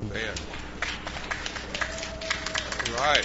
Man. Right.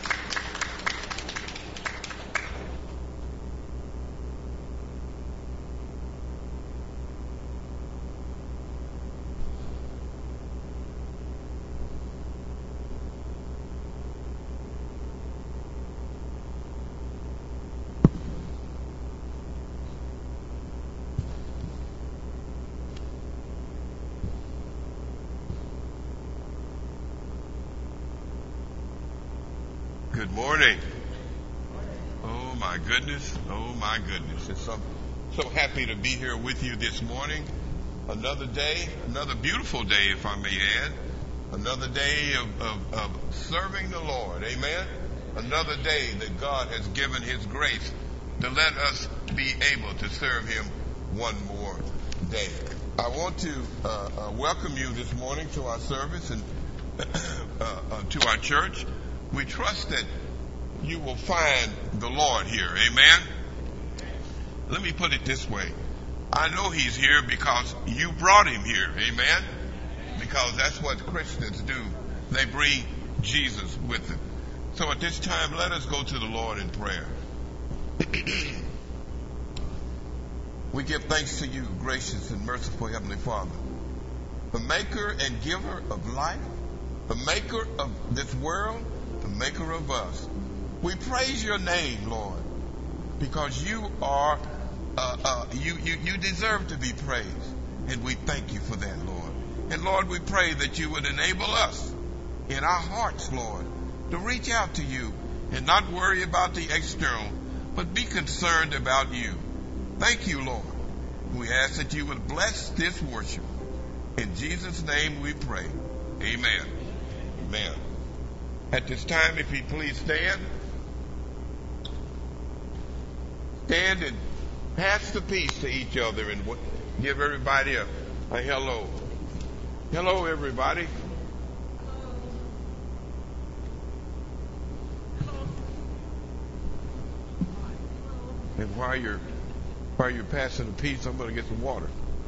Good morning. Oh my goodness. Oh my goodness. I'm so happy to be here with you this morning. Another day, another beautiful day, if I may add. Another day of serving the Lord. Amen. Another day that God has given His grace to let us be able to serve Him one more day. I want to welcome you this morning to our service and to our church. We trust that you will find the Lord here. Amen. Let me put it this way. I know He's here because you brought Him here. Amen. Because that's what Christians do. They bring Jesus with them. So at this time, let us go to the Lord in prayer. We give thanks to you, gracious and merciful Heavenly Father, the maker and giver of life, the maker of this world, the maker of us. We praise your name, Lord, because you are, you deserve to be praised. And we thank you for that, Lord. And Lord, we pray that you would enable us in our hearts, Lord, to reach out to you and not worry about the external, but be concerned about you. Thank you, Lord. We ask that you would bless this worship. In Jesus' name we pray. Amen. Amen. At this time, if you please stand. Stand and pass the peace to each other and give everybody a hello. Hello, everybody. And while you're passing the peace, I'm going to get some water.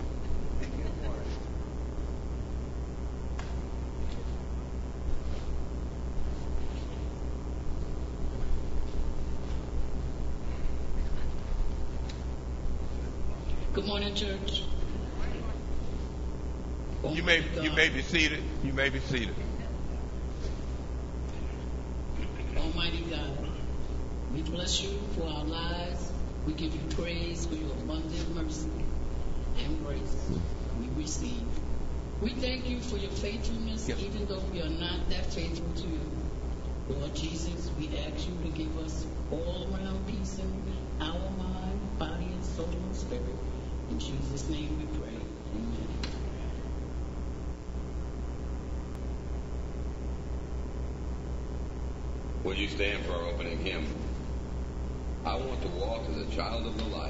Good morning, church. You may be seated. You may be seated. Almighty God, we bless you for our lives. We give you praise for your abundant mercy and grace we receive. We thank you for your faithfulness, yes, even though we are not that faithful to you. Lord Jesus, we ask you to give us all around peace in our mind, body, and soul and spirit. In Jesus' name we pray. Amen. Would you stand for our opening hymn? I want to walk as a child of the light.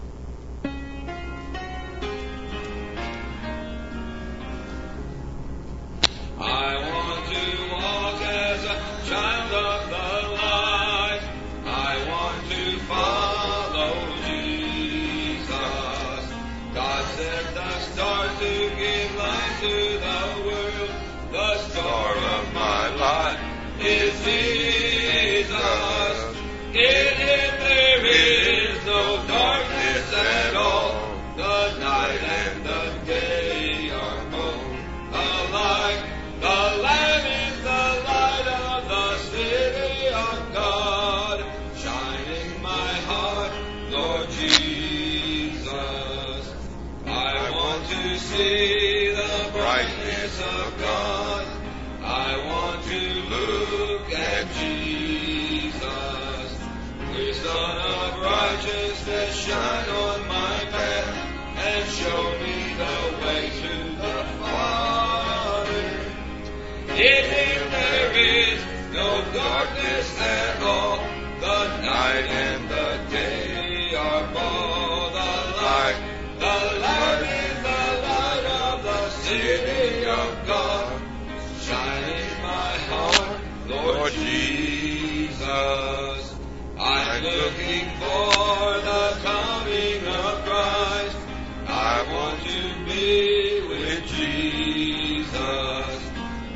I want to walk as a child of the light. I want to follow Jesus. God set the stars to give light to the world. The star of my life is Jesus. In Him there is no darkness at all. The night and the day are both alike. The Lamb is the light of the city of God, shining my heart, Lord Jesus. I want to see the brightness of God. I want to look at Jesus. The Son of Righteousness, shine on my path and show me the way to the Father. In Him there is no darkness at all. The night and the day are both alike. The Lamb is the light of the city of God, shining my heart, Lord Jesus. I'm looking for the coming of Christ. I want to be with Jesus.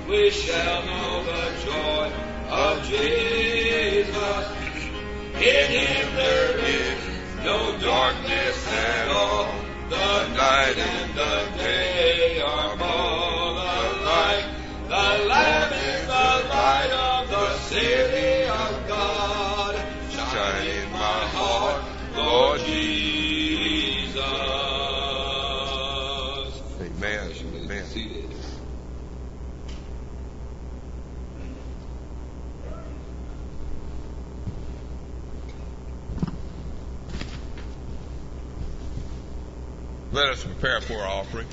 we shall know the joy of Jesus. In him there is no darkness at all. The night and the day are full of light. The Lamb is the light of the city of God. Shine in my heart, Lord Jesus. Amen. Amen. Let us prepare for our offering.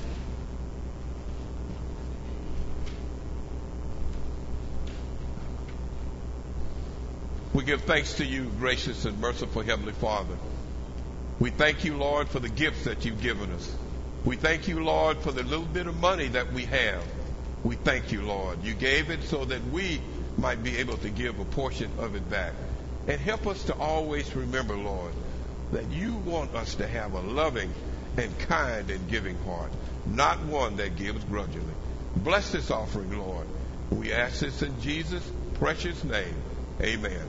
We give thanks to you, gracious and merciful Heavenly Father. We thank you, Lord, for the gifts that you've given us. We thank you, Lord, for the little bit of money that we have. We thank you, Lord. You gave it so that we might be able to give a portion of it back. And help us to always remember, Lord, that you want us to have a loving and kind and giving heart, not one that gives grudgingly. Bless this offering, Lord. We ask this in Jesus' precious name. Amen.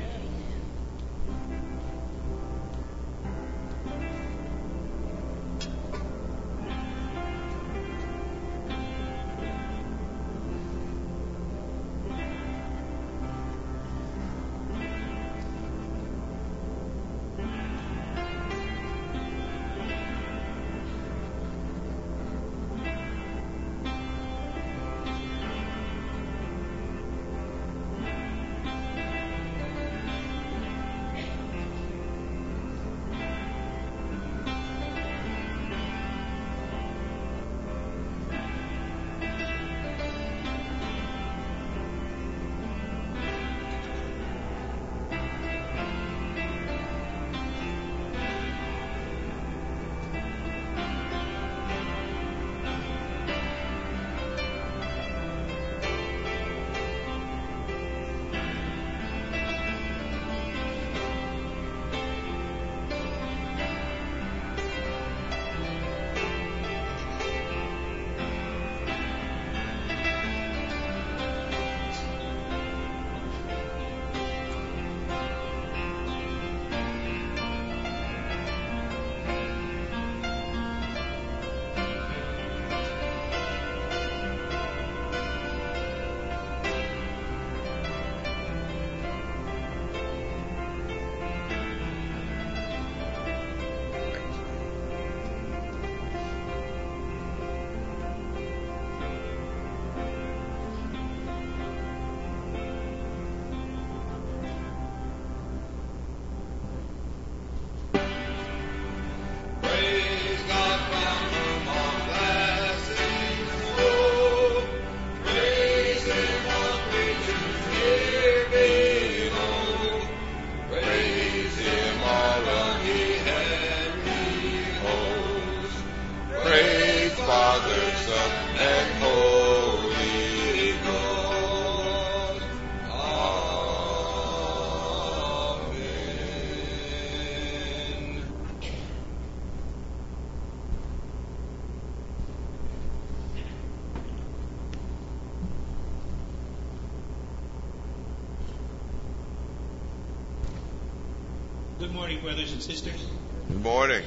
Good morning, brothers and sisters. Good morning.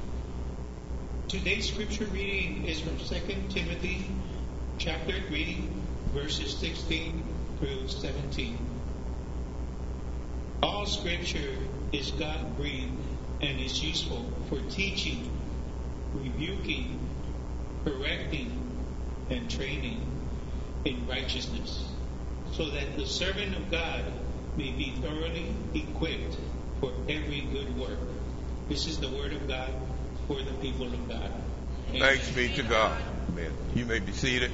Today's scripture reading is from 2 Timothy chapter 3, verses 16 through 17. All scripture is God-breathed and is useful for teaching, rebuking, correcting, and training in righteousness, so that the servant of God may be thoroughly equipped for every good work. This is the word of God for the people of God. Amen. Thanks be to God. Amen. You may be seated.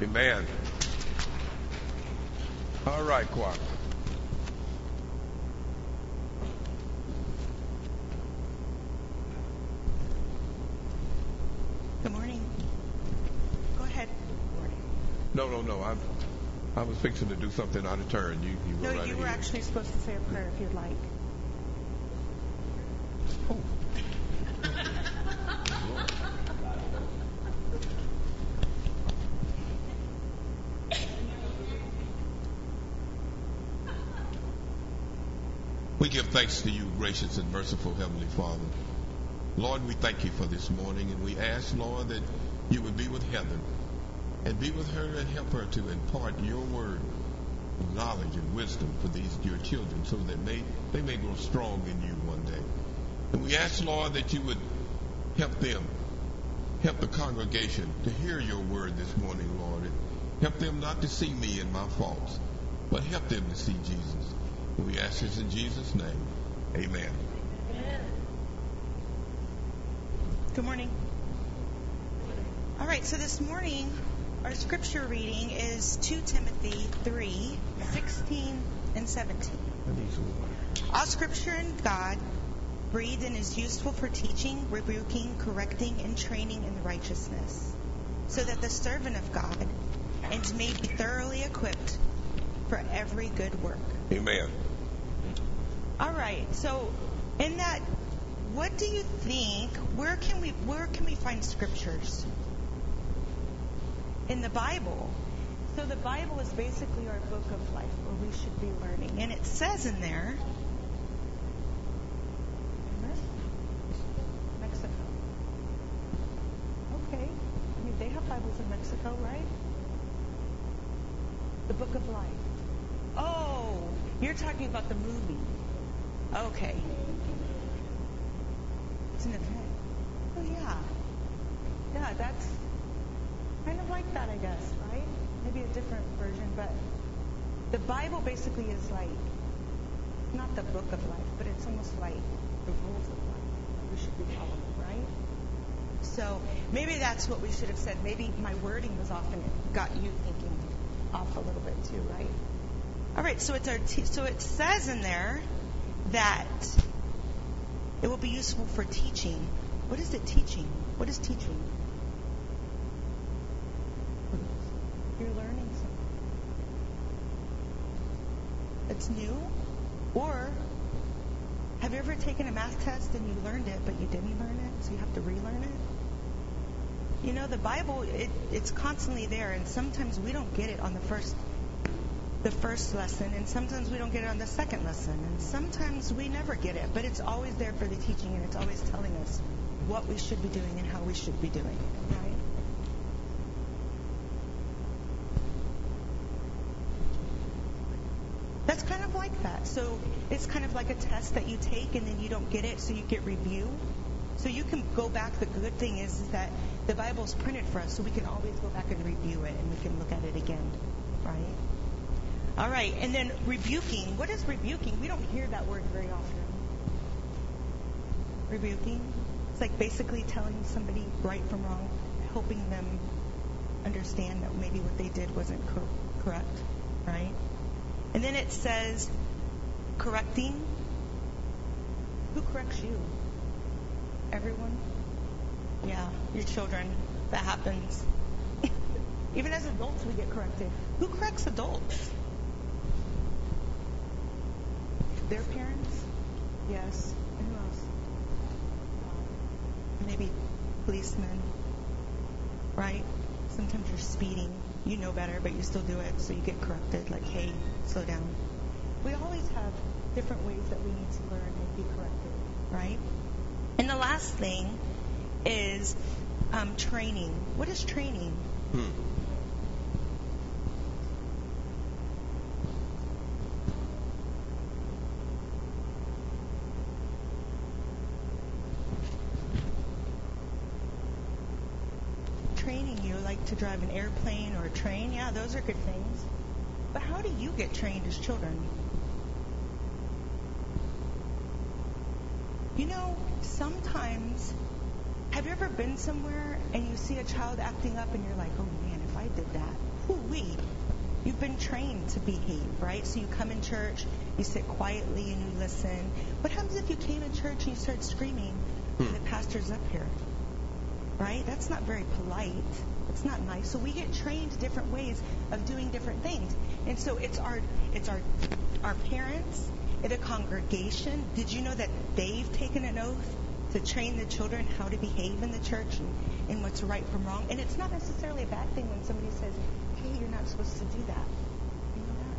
Amen. All right, choir. Good morning. Go ahead. No. I was fixing to do something out of turn. You No, right you were ahead. actually supposed to say a prayer if you'd like. Oh. We give thanks to you, gracious and merciful Heavenly Father. Lord, we thank you for this morning, and we ask, Lord, that you would be with Heather and be with her and help her to impart your word, knowledge and wisdom for these your children, so that they may grow strong in you one day. And we ask, Lord, that you would help them, help the congregation to hear your word this morning, Lord, and help them not to see me and my faults, but help them to see Jesus. And we ask this in Jesus' name. Amen. Good morning. All right, so this morning our scripture reading is 2 Timothy 3:16 and 17. All scripture in God breathed and is useful for teaching, rebuking, correcting, and training in righteousness, so that the servant of God may be thoroughly equipped for every good work. Amen. All right, so in that, what do you think, where can we find scriptures? In the Bible. So the Bible is basically our book of life where we should be learning. And it says in there, Mexico. Okay. I mean, they have Bibles in Mexico, right? The book of life. Oh, you're talking about the movie. Okay. It's an event. Oh, yeah. Yeah, that's kind of like that, I guess, right? Maybe a different version, but the Bible basically is like, not the book of life, but it's almost like the rules of life we should be following, right? So maybe that's what we should have said. Maybe my wording was off and it got you thinking off a little bit too, right? All right, so so it says in there that it will be useful for teaching. What is it teaching? What is teaching? You're learning something that's new. Or have you ever taken a math test and you learned it, but you didn't learn it, so you have to relearn it? You know, the Bible, it's constantly there, and sometimes we don't get it on the first lesson, and sometimes we don't get it on the second lesson, and sometimes we never get it, but it's always there for the teaching, and it's always telling us what we should be doing and how we should be doing it, right? That's kind of like that. So it's kind of like a test that you take and then you don't get it, so you get review. So you can go back. The good thing is that the Bible's printed for us, so we can always go back and review it, and we can look at it again, right? All right, and then rebuking. What is rebuking? We don't hear that word very often. Rebuking? It's like basically telling somebody right from wrong, helping them understand that maybe what they did wasn't correct, right? And then it says correcting. Who corrects you? Everyone? Yeah, your children. That happens. Even as adults, we get corrected. Who corrects adults? Their parents? Yes. And who else? Maybe policemen. Right? Sometimes you're speeding. You know better, but you still do it, so you get corrected. Like, hey, slow down. We always have different ways that we need to learn and be corrected. Right? And the last thing is training. What is training? Training you, like to drive an airplane or a train. Yeah, those are good things. But how do you get trained as children? You know, sometimes, have you ever been somewhere and you see a child acting up and you're like, oh man, if I did that, to behave, right? So you come in church, you sit quietly and you listen. What happens if you came in church and you start screaming when the pastor's up here? Right? That's not very polite. It's not nice. So we get trained different ways of doing different things. And so it's our parents in the congregation. Did you know that they've taken an oath to train the children how to behave in the church and what's right from wrong? And it's not necessarily a bad thing when somebody says, hey, you're not supposed to do that. You know that?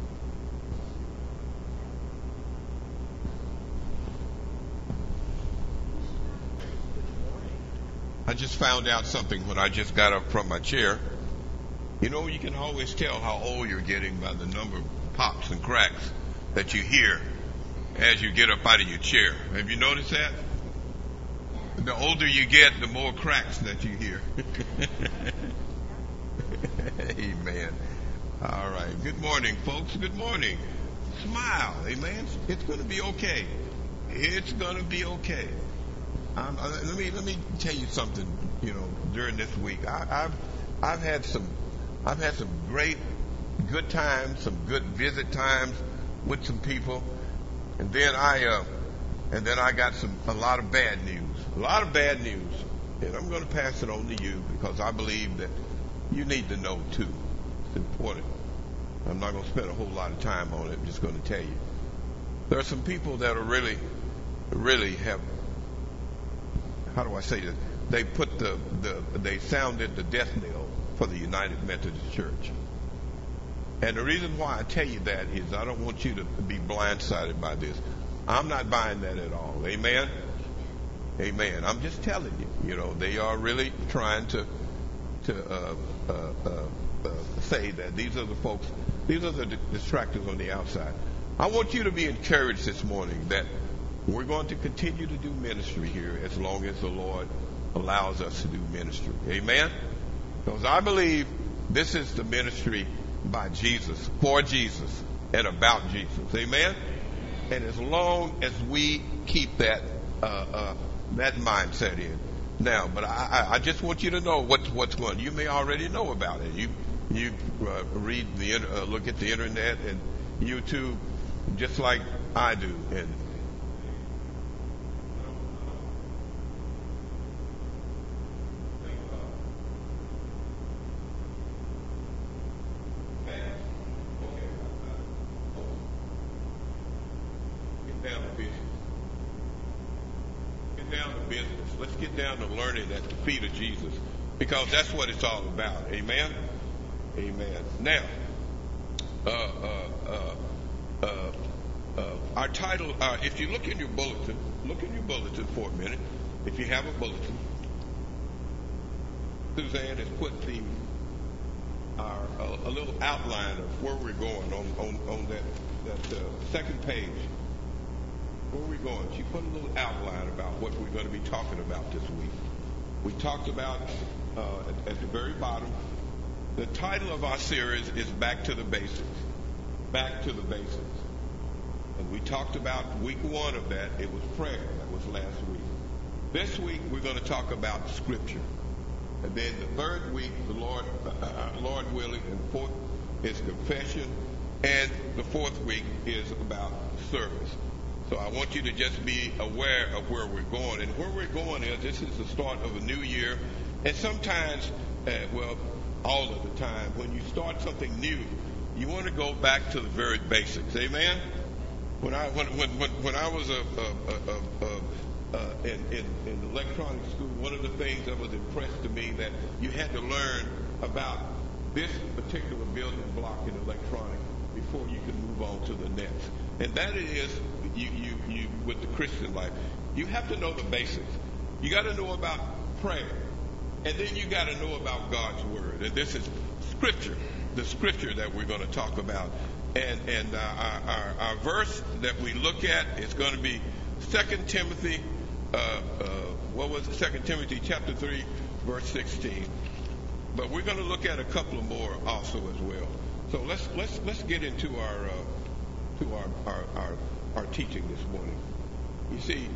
I just found out something when I just got up from my chair. You know, you can always tell how old you're getting by the number of pops and cracks that you hear as you get up out of your chair. Have you noticed that? The older you get, the more cracks that you hear. Amen. All right. Good morning, folks. Good morning. Smile. Amen. It's going to be okay. It's going to be okay. Let me tell you something. You know, during this week, I've had some great good times, some good visit times with some people, and then I got a lot of bad news. A lot of bad news, and I'm going to pass it on to you because I believe that you need to know too. It's important. I'm not going to spend a whole lot of time on it. I'm just going to tell you. There are some people that are really have. How do I say this? They put they sounded the death knell for the United Methodist Church. And the reason why I tell you that is I don't want you to be blindsided by this. I'm not buying that at all. Amen? Amen. I'm just telling you, you know, they are really trying to say that these are the folks, these are the distractors on the outside. I want you to be encouraged this morning that we're going to continue to do ministry here as long as the Lord allows us to do ministry. Amen? Because I believe this is the ministry by Jesus, for Jesus, and about Jesus. Amen? And as long as we keep that mindset in. Now, but I just want you to know what's going on. You may already know about it. You read look at the internet and YouTube just like I do. And let's get down to learning at the feet of Jesus, because that's what it's all about. Amen? Amen. Now, our title, if you look in your bulletin for a minute, if you have a bulletin. Suzanne has put a little outline of where we're going on that second page. Where are we going? She put a little outline about what we're going to be talking about this week. We talked about, at the very bottom, the title of our series is Back to the Basics. Back to the Basics. And we talked about week one of that. It was prayer. That was last week. This week, we're going to talk about Scripture. And then the third week, the Lord willing, and fourth is confession. And the fourth week is about service. So I want you to just be aware of where we're going. And where we're going is, this is the start of a new year. And sometimes, all of the time, when you start something new, you want to go back to the very basics. Amen? When I was in electronic school, one of the things that was impressed to me that you had to learn about this particular building block in electronics before you can move on to the next. And that is, you with the Christian life, you have to know the basics. You got to know about prayer, and then you got to know about God's word. And this is Scripture, the Scripture that we're going to talk about. And our verse that we look at is going to be 2 Timothy. 2 Timothy chapter 3, verse 16. But we're going to look at a couple of more also as well. So let's get into our teaching this morning. You see,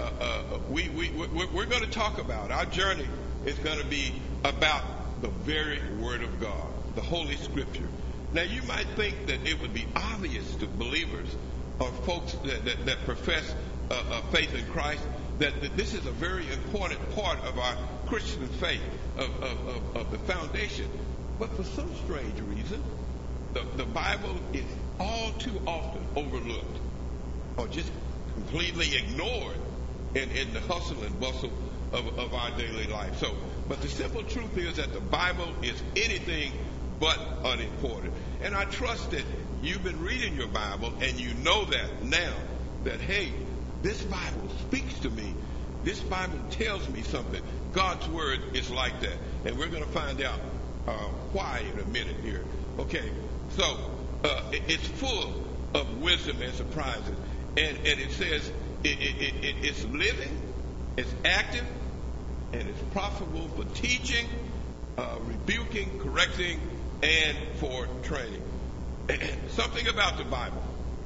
we're going to talk about our journey is going to be about the very Word of God, the Holy Scripture. Now, you might think that it would be obvious to believers or folks that profess faith in Christ that this is a very important part of our Christian faith, of the foundation. But for some strange reason, the Bible is all too often overlooked or just completely ignored in the hustle and bustle of our daily life. But the simple truth is that the Bible is anything but unimportant. And I trust that you've been reading your Bible and you know that now, that, hey, this Bible speaks to me. This Bible tells me something. God's Word is like that. And we're going to find out why in a minute here. Okay, so it's full of wisdom and surprises. And it says it's living, it's active, and it's profitable for teaching, rebuking, correcting, and for training. Something about the Bible.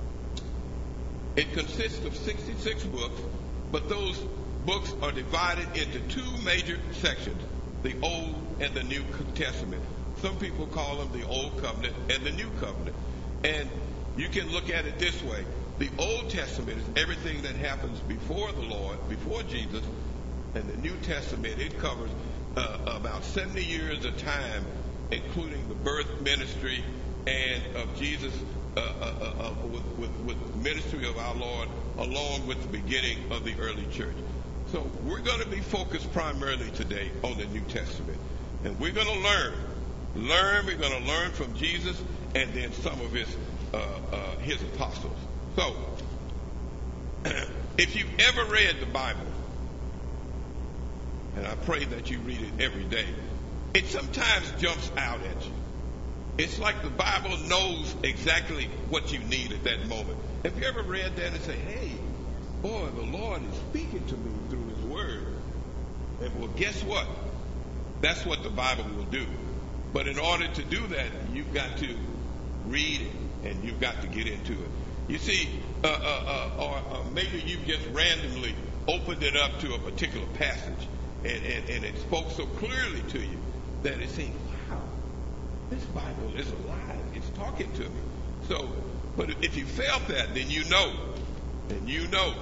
It consists of 66 books, but those books are divided into two major sections, the Old and the New Testament. Some people call them the Old Covenant and the New Covenant. And you can look at it this way. The Old Testament is everything that happens before the Lord, before Jesus, and the New Testament, it covers about 70 years of time, including the birth, ministry, and of Jesus, with the ministry of our Lord, along with the beginning of the early church. So we're going to be focused primarily today on the New Testament. And we're going to learn. We're going to learn from Jesus and then some of his apostles. So, if you've ever read the Bible, and I pray that you read it every day, it sometimes jumps out at you. It's like the Bible knows exactly what you need at that moment. Have you ever read that and say, hey, boy, the Lord is speaking to me through his word? And well, guess what? That's what the Bible will do. But in order to do that, you've got to read it and you've got to get into it. You see, or maybe you've just randomly opened it up to a particular passage and it spoke so clearly to you that it seemed, wow, this Bible is alive. It's talking to me. So, but if you felt that, then you know. And you know.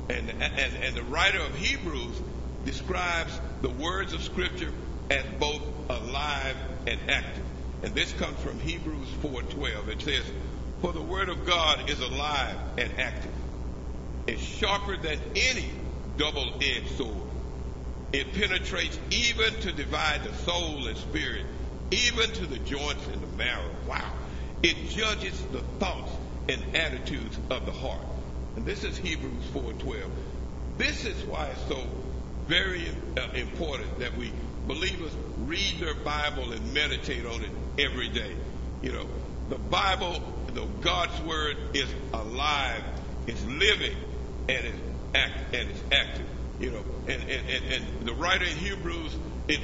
And the writer of Hebrews describes the words of Scripture as both alive and active. And this comes from Hebrews 4:12. It says, for the word of God is alive and active. It's sharper than any double-edged sword. It penetrates even to divide the soul and spirit, even to the joints and the marrow. Wow. It judges the thoughts and attitudes of the heart. And this is Hebrews 4:12. This is why it's so very important that we believers read their Bible and meditate on it every day. You know, the Bible, God's word is alive, it's living, and it's active. You know, and the writer in Hebrews,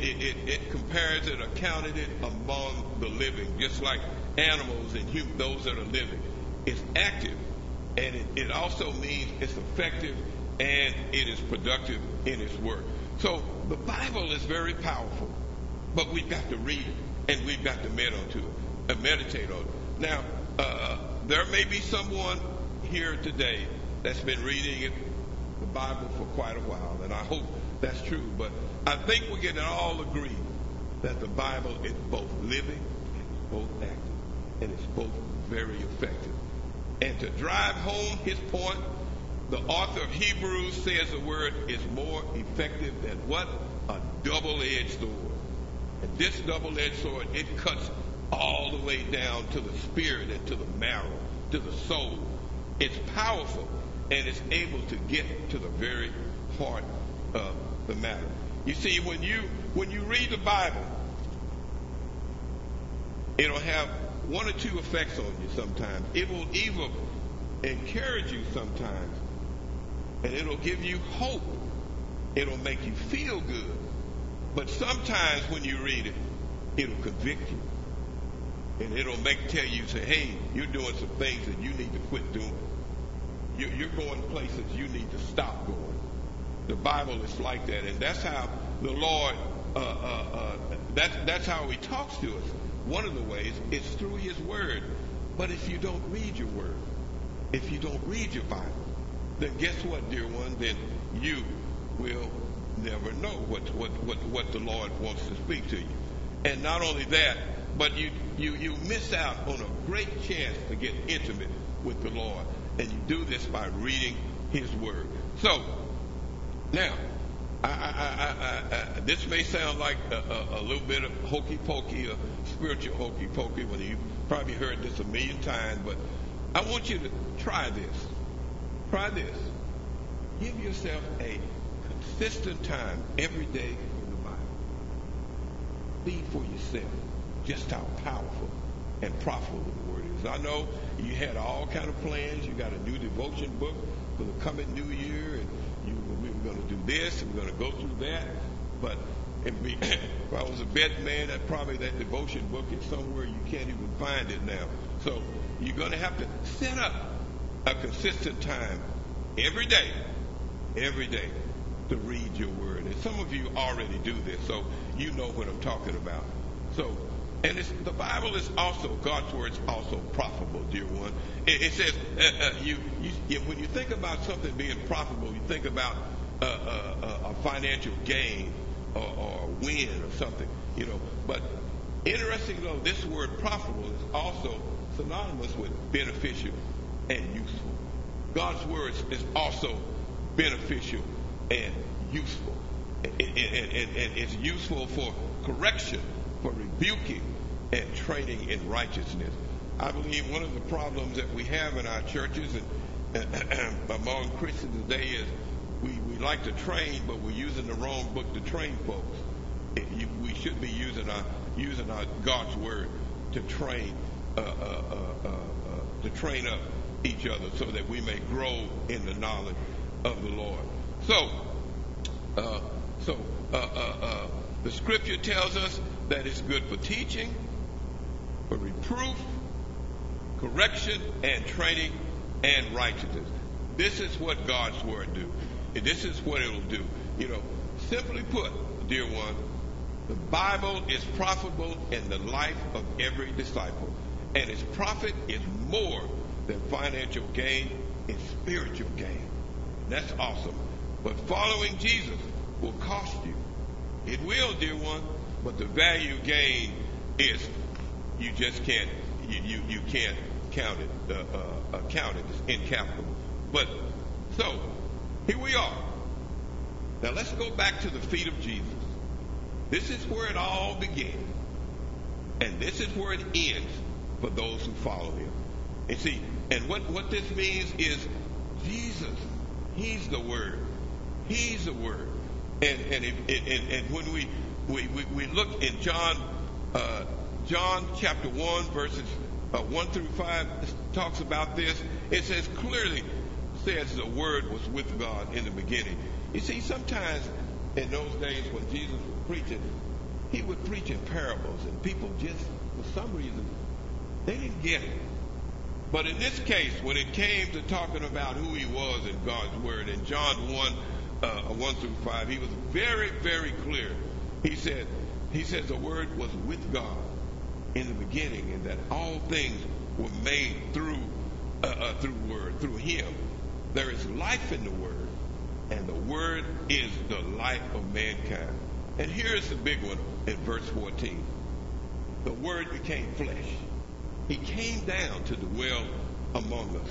it compares it, accounted it among the living, just like animals and those that are living. It's active, and it also means it's effective and it is productive in its work. So the Bible is very powerful, but we've got to read it and we've got to meditate on it. Now, there may be someone here today that's been reading the Bible for quite a while, and I hope that's true. But I think we can all agree that the Bible is both living, it's both active, and it's both very effective. And to drive home his point, the author of Hebrews says the word is more effective than what? A double-edged sword. And this double-edged sword, it cuts all the way down to the spirit and to the marrow, to the soul. It's powerful, and it's able to get to the very heart of the matter. You see, when you read the Bible, it'll have one or two effects on you sometimes. It will even encourage you sometimes, and it'll give you hope. It'll make you feel good. But sometimes when you read it, it'll convict you. And it'll tell you, say, hey, you're doing some things that you need to quit doing. You're going places you need to stop going. The Bible is like that, and that's how the Lord, that's how he talks to us. One of the ways is through his word. But if you don't read your word, if you don't read your Bible, then guess what, dear one? Then you will never know what the Lord wants to speak to you. And not only that, but you miss out on a great chance to get intimate with the Lord. And you do this by reading his word. So, now, this may sound like a little bit of hokey pokey, spiritual hokey pokey, when you've probably heard this a million times, but I want you to try this. Try this. Give yourself a consistent time every day in the Bible. See for yourself just how powerful and profitable the word is. I know you had all kind of plans. You got a new devotion book for the coming new year, and we were going to do this, and we're going to go through that. But if I was a betting man, that devotion book is somewhere you can't even find it now. So you're going to have to set up a consistent time every day to read your word. And some of you already do this, so you know what I'm talking about. So, and the Bible is also, God's word is also profitable, dear one. It says, when you think about something being profitable, you think about a financial gain or win or something, But interesting though, this word profitable is also synonymous with beneficial and useful. God's word is also beneficial and useful. And it's useful for correction, for rebuking, and training in righteousness. I believe one of the problems that we have in our churches and among Christians today is we like to train, but we're using the wrong book to train folks. We should be using our God's word to train up each other so that we may grow in the knowledge of the Lord. So the scripture tells us that it's good for teaching, for reproof, correction, and training and righteousness. This is what God's word do. And this is what it'll do. Simply put, dear one, the Bible is profitable in the life of every disciple. And its profit is more than financial gain, it's spiritual gain. And that's awesome. But following Jesus will cost you. It will, dear one, but the value gain is you just can't you can't count it. It's incalculable. But so here we are. Now let's go back to the feet of Jesus. This is where it all began, and this is where it ends for those who follow him. And see, and what this means is Jesus, he's the word. He's the word. And when we look in John chapter 1 verses 1 through 5 talks about this. It says clearly says the word was with God in the beginning. You see, sometimes in those days when Jesus was preaching, he would preach in parables, and people just for some reason they didn't get it. But in this case, when it came to talking about who he was in God's word, in John 1 through 5, he was very, very clear. He said the word was with God in the beginning, and that all things were made through word, through him. There is life in the word, and the word is the life of mankind. And here's the big one in verse 14. The word became flesh. He came down to dwell among us.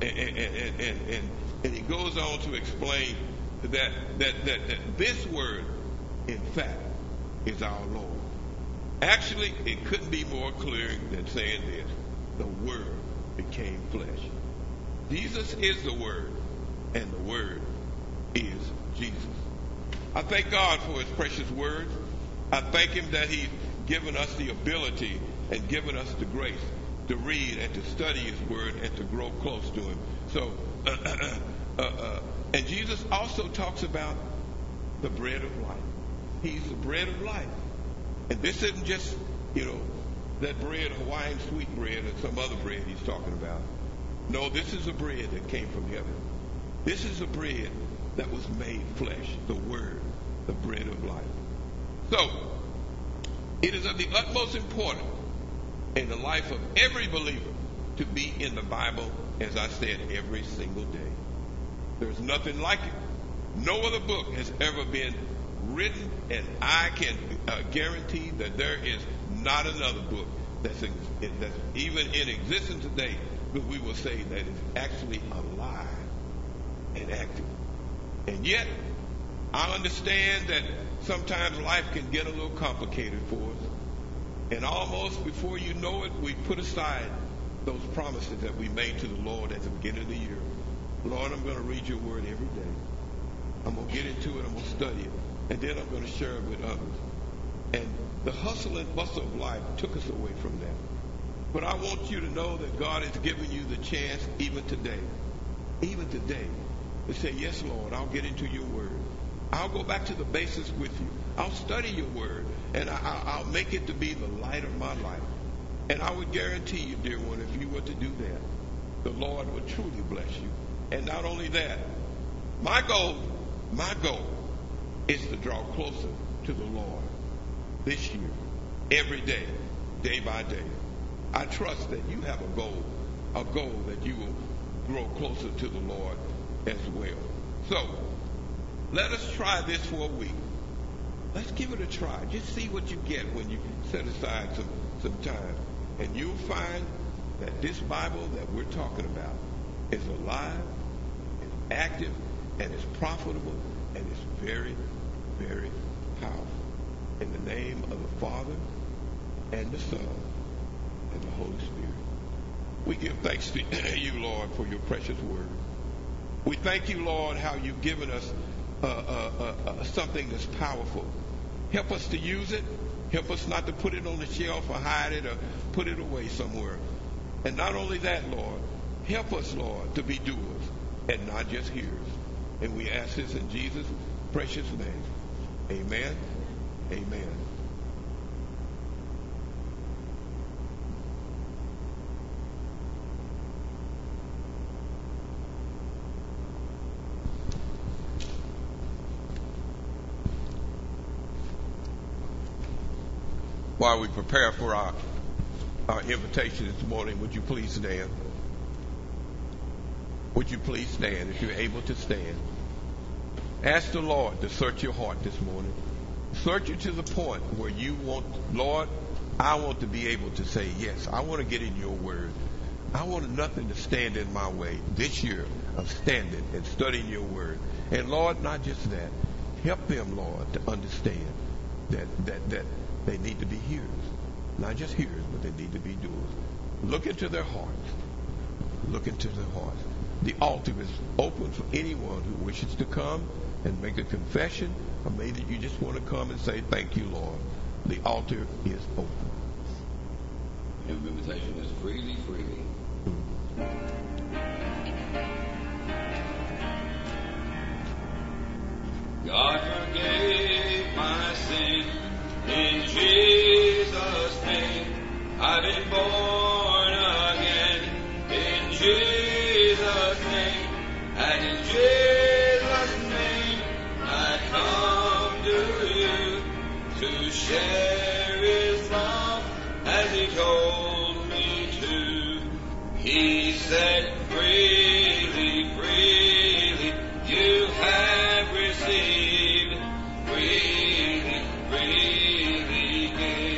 And he goes on to explain that this word, in fact, is our Lord. Actually, it couldn't be more clear than saying this. The word became flesh. Jesus is the word, and the word is Jesus. I thank God for his precious word. I thank him that he's given us the ability and given us the grace to read and to study his word and to grow close to him. So, and Jesus also talks about the bread of life. He's the bread of life. And this isn't just, that bread, Hawaiian sweet bread, and some other bread he's talking about. No, this is a bread that came from heaven. This is a bread that was made flesh, the word, the bread of life. So, it is of the utmost importance in the life of every believer to be in the Bible, as I said, every single day. There's nothing like it. No other book has ever been written, and I can guarantee that there is not another book that's even in existence today that we will say that is actually alive and active. And yet, I understand that sometimes life can get a little complicated for us. And almost before you know it, we put aside those promises that we made to the Lord at the beginning of the year. Lord, I'm going to read your word every day. I'm going to get into it. I'm going to study it. And then I'm going to share it with others. And the hustle and bustle of life took us away from that. But I want you to know that God has given you the chance even today, to say, yes, Lord, I'll get into your word. I'll go back to the basics with you. I'll study your word, and I'll make it to be the light of my life. And I would guarantee you, dear one, if you were to do that, the Lord would truly bless you. And not only that, my goal is to draw closer to the Lord this year, every day, day by day. I trust that you have a goal that you will grow closer to the Lord as well. So, let us try this for a week. Let's give it a try. Just see what you get when you set aside some time. And you'll find that this Bible that we're talking about is alive, it's active, and it's profitable, and it's very, very powerful. In the name of the Father, and the Son, and the Holy Spirit. We give thanks to you, Lord, for your precious word. We thank you, Lord, how you've given us something that's powerful. Help us to use it. Help us not to put it on the shelf or hide it or put it away somewhere. And not only that, Lord, help us, Lord, to be doers and not just hearers. And we ask this in Jesus' precious name. Amen. Amen. While we prepare for our invitation this morning, would you please stand? Would you please stand if you're able to stand? Ask the Lord to search your heart this morning. Search it to the point where you want, Lord, I want to be able to say, yes, I want to get in your word. I want nothing to stand in my way this year of standing and studying your word. And Lord, not just that, help them, Lord, to understand that they need to be hearers. Not just hearers, but they need to be doers. Look into their hearts. Look into their hearts. The altar is open for anyone who wishes to come and make a confession, or maybe you just want to come and say, thank you, Lord. The altar is open. Invitation is freely. God forgave my sin in Jesus' name. I've been born again in Jesus' name, and in Jesus' name I come to you to share His love as He told me to. He said, freely, freely you have received, freely, freely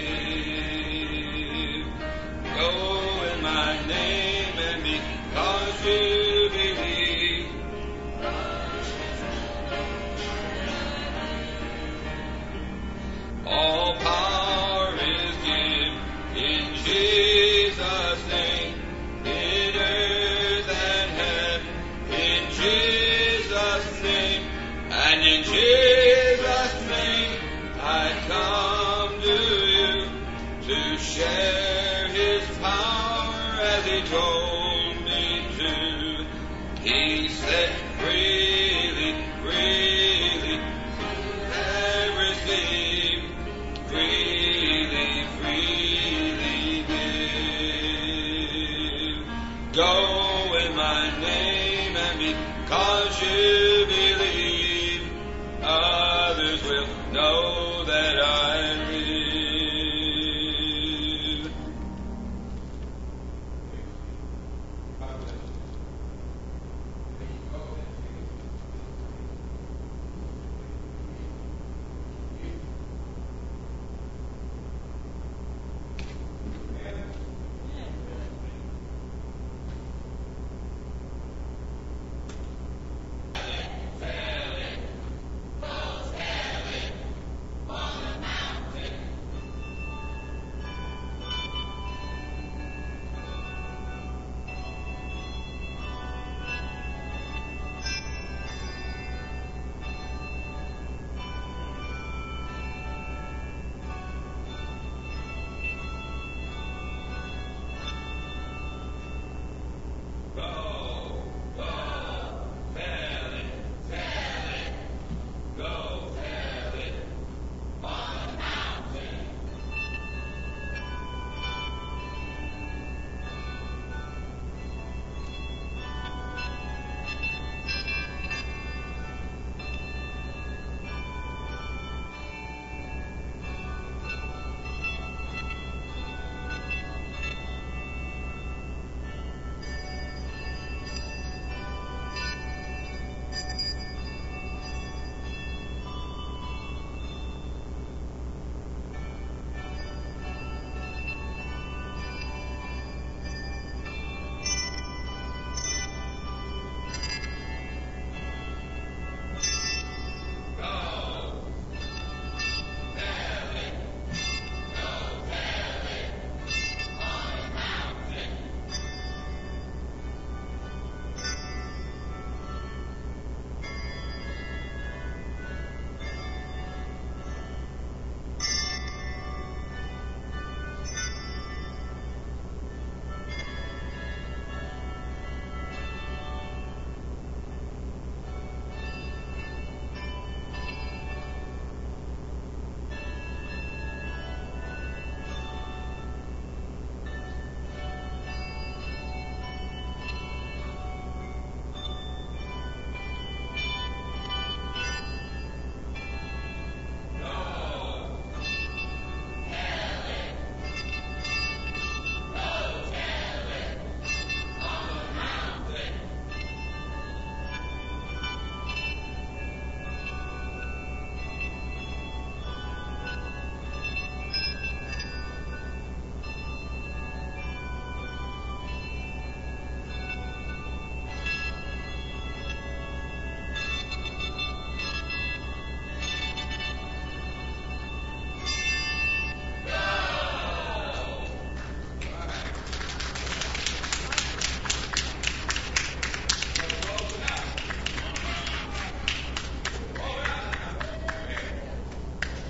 give. Go in my name, and because you believe, all power is given in Jesus' name, in earth and heaven, in Jesus' name, and in Jesus' name I come to you to share His power as He told me to. He said, freely, freely you have received, freely, freely give. Go in my name, and because you believe, others will know